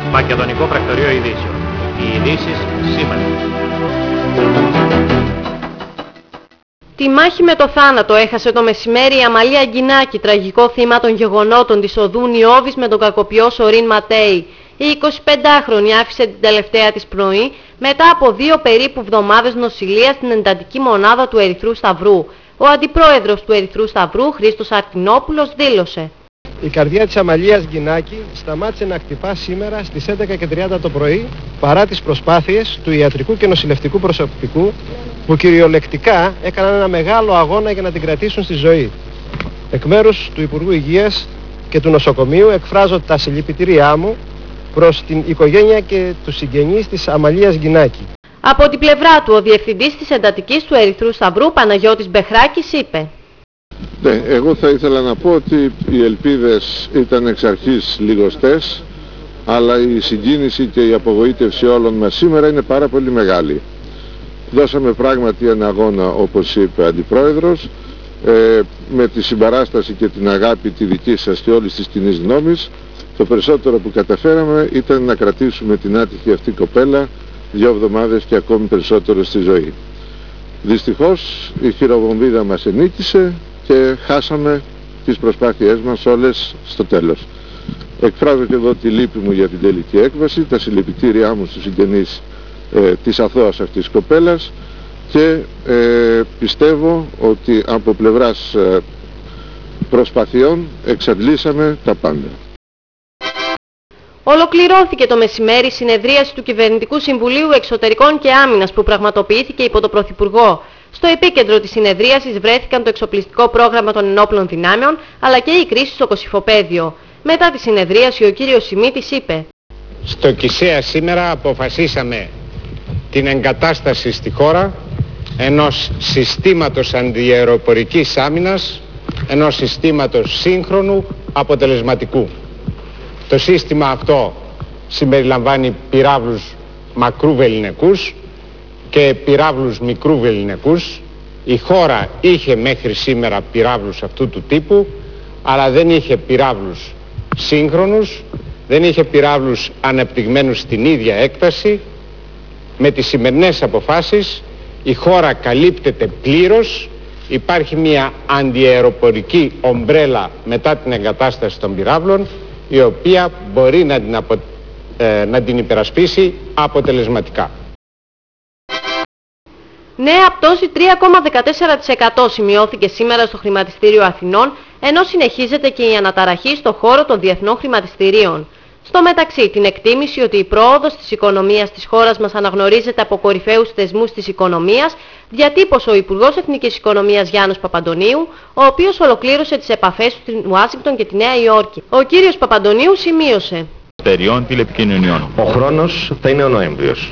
Μακεδονικό Πρακτορείο Ειδήσεων. Οι ειδήσεις σήμερα. Τη μάχη με το θάνατο έχασε το μεσημέρι η Αμαλία Γκινάκη, τραγικό θύμα των γεγονότων της οδού Νιώβης με τον κακοποιό Σωρίν Ματέη. Η 25χρονη άφησε την τελευταία της πνοή μετά από 2 περίπου εβδομάδες νοσηλείας στην εντατική μονάδα του Ερυθρού Σταυρού. Ο αντιπρόεδρος του Ερυθρού Σταυρού, Χρήστος Αρτινόπουλος, δήλωσε: Η καρδιά της Αμαλίας Γκινάκη σταμάτησε να χτυπά σήμερα στις 11:30 το πρωί παρά τις προσπάθειες του ιατρικού και νοσηλευτικού προσωπικού που κυριολεκτικά έκαναν ένα μεγάλο αγώνα για να την κρατήσουν στη ζωή. Εκ μέρους του Υπουργού Υγείας και του νοσοκομείου εκφράζω τα συλληπιτήριά μου προς την οικογένεια και τους συγγενείς της Αμαλίας Γκινάκη. Από την πλευρά του, ο διευθυντής της εντατικής του Ερυθρού Σταυρού, Παναγιώτης Μπεχράκης, είπε: Ναι, εγώ θα ήθελα να πω ότι οι ελπίδες ήταν εξ αρχής λιγοστές, αλλά η συγκίνηση και η απογοήτευση όλων μας σήμερα είναι πάρα πολύ μεγάλη. Δώσαμε πράγματι ένα αγώνα, όπως είπε ο Αντιπρόεδρος, με τη συμπαράσταση και την αγάπη τη δική σας και όλης της κοινής γνώμης. Το περισσότερο που καταφέραμε ήταν να κρατήσουμε την άτυχη αυτή κοπέλα 2 εβδομάδες και ακόμη περισσότερο στη ζωή. Δυστυχώς η χειροβομβίδα μας ενίκησε και χάσαμε τις προσπάθειές μας όλες στο τέλος. Εκφράζω και εδώ τη λύπη μου για την τελική έκβαση, τα συλληπιτήριά μου στους συγγενείς της αθώας αυτής της κοπέλας και πιστεύω ότι από πλευράς προσπαθειών εξαντλήσαμε τα πάντα. Ολοκληρώθηκε το μεσημέρι η συνεδρίαση του Κυβερνητικού Συμβουλίου Εξωτερικών και Άμυνας που πραγματοποιήθηκε υπό τον Πρωθυπουργό. Στο επίκεντρο της συνεδρίασης βρέθηκαν το εξοπλιστικό πρόγραμμα των ενόπλων δυνάμεων αλλά και η κρίση στο Κωσυφοπαίδιο. Μετά τη συνεδρίαση ο κύριος Σιμίτης είπε: Στο Κησαία σήμερα αποφασίσαμε την εγκατάσταση στη χώρα ενός συστήματος αντιαεροπορικής άμυνας, ενός συστήματος σύγχρονου αποτελεσματικού. Το σύστημα αυτό συμπεριλαμβάνει πυράβλους μακρού βεληνικούς και πυράβλους μικρού βεληνικούς. Η χώρα είχε μέχρι σήμερα πυράβλους αυτού του τύπου, αλλά δεν είχε πυράβλους σύγχρονους, δεν είχε πυράβλους αναπτυγμένους στην ίδια έκταση. Με τις σημερινές αποφάσεις η χώρα καλύπτεται πλήρως, υπάρχει μια αντιαεροπορική ομπρέλα μετά την εγκατάσταση των πυράβλων, η οποία μπορεί να την υπερασπίσει αποτελεσματικά. Νέα πτώση 3,14% σημειώθηκε σήμερα στο χρηματιστήριο Αθηνών, ενώ συνεχίζεται και η αναταραχή στο χώρο των διεθνών χρηματιστηρίων. Στο μεταξύ, την εκτίμηση ότι η πρόοδος της οικονομίας της χώρας μας αναγνωρίζεται από κορυφαίους θεσμούς της οικονομίας, διατύπωσε ο Υπουργός Εθνικής Οικονομίας Γιάννος Παπαντονίου, ο οποίος ολοκλήρωσε τις επαφές του στην Ουάσιγκτον και τη Νέα Υόρκη. Ο κύριος Παπαντονίου σημείωσε: τηλεπικοινωνιών. Ο χρόνος θα είναι ο Νοέμβριος.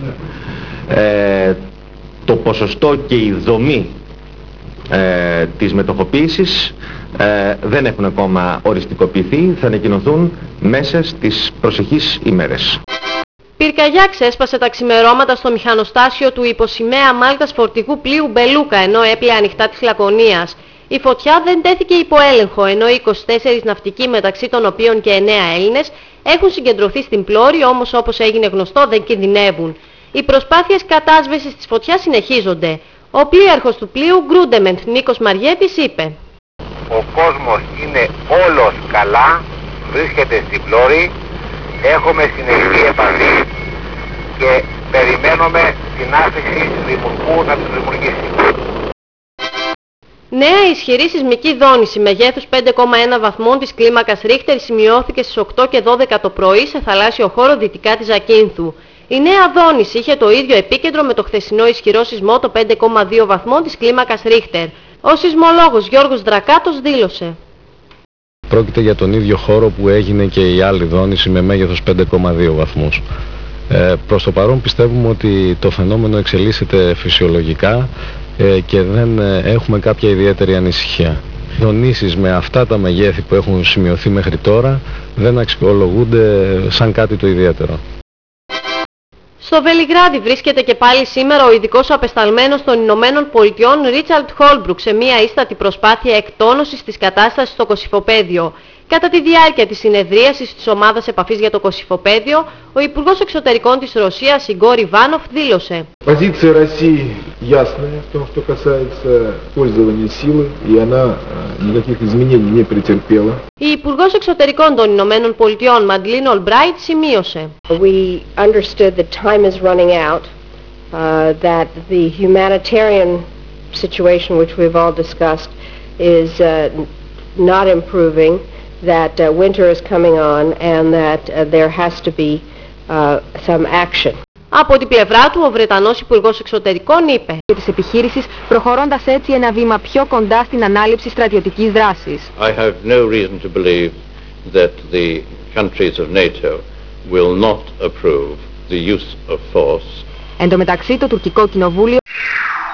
Το ποσοστό και η δομή της μετοχοποίησης δεν έχουν ακόμα οριστικοποιηθεί, θα ανακοινωθούν μέσα στις προσεχείς ημέρες. Πυρκαγιά ξέσπασε τα ξημερώματα στο μηχανοστάσιο του υποσημαία Μάλτας φορτηγού πλοίου Μπελούκα, ενώ έπλεε ανοιχτά της Λακωνίας. Η φωτιά δεν τέθηκε υπό έλεγχο, ενώ οι 24 ναυτικοί, μεταξύ των οποίων και 9 Έλληνες, έχουν συγκεντρωθεί στην πλώρη, όμως όπως έγινε γνωστό δεν κινδυνεύουν. Οι προσπάθειες κατάσβεσης της φωτιάς συνεχίζονται. Ο πλοίαρχος του πλοίου Γκρούντεμεντ Νίκος Μαριέτης είπε: Ο κόσμος είναι όλος καλά, βρίσκεται στην πλώρη, έχουμε συνεχή επαφή και περιμένουμε την άφηση δημιουργού να τους δημιουργήσει. Νέα ισχυρή σεισμική δόνηση μεγέθους 5,1 βαθμών της κλίμακας Ρίχτερ σημειώθηκε στις 8 και 12 το πρωί σε θαλάσσιο χώρο δυτικά της Ζακίνθου. Η νέα δόνηση είχε το ίδιο επίκεντρο με το χθεσινό ισχυρό σεισμό το 5,2 βαθμών της κλίμακας Ρίχτερ. Ο σεισμολόγος Γιώργος Δρακάτος δήλωσε: Πρόκειται για τον ίδιο χώρο που έγινε και η άλλη δόνηση με μέγεθος 5,2 βαθμούς. Προς το παρόν πιστεύουμε ότι το φαινόμενο εξελίσσεται φυσιολογικά και δεν έχουμε κάποια ιδιαίτερη ανησυχία. Δονήσεις με αυτά τα μεγέθη που έχουν σημειωθεί μέχρι τώρα δεν αξιολογούνται σαν κάτι το ιδιαίτερο. Στο Βελιγράδι βρίσκεται και πάλι σήμερα ο ειδικός απεσταλμένος των Ηνωμένων Πολιτειών Ρίτσαρντ Χόλμπρουκ σε μια ίστατη προσπάθεια εκτόνωσης της κατάστασης στο Κωσυφοπαίδιο. Κατά τη διάρκεια της συνεδρίασης της Ομάδας Επαφής για το Κωσυφοπαίδιο, ο Υπουργός Εξωτερικών της Ρωσίας, Ιγκόρ Ιβάνοφ, δήλωσε: Позиция России ясная в том, что касается пользования силы, и она никаких изменений не претерпела. Η Υπουργός Εξωτερικών των Ηνωμένων Πολιτειών, Μαντλίν Ολμπράιτ, σημείωσε: We understood that time is running out, that the humanitarian situation which we've all discussed is not improving, that winter is coming on and that there has to be some action. Από την πλευρά του, ο Βρετανός Υπουργός Εξωτερικών είπε: της επιχείρησης, προχωρώντας έτσι ένα βήμα πιο κοντά στην ανάληψη στρατιωτικής δράσης. I have no reason to believe that the countries of NATO will not approve the use of force. Εν τω μεταξύ, το τουρκικό κοινοβούλιο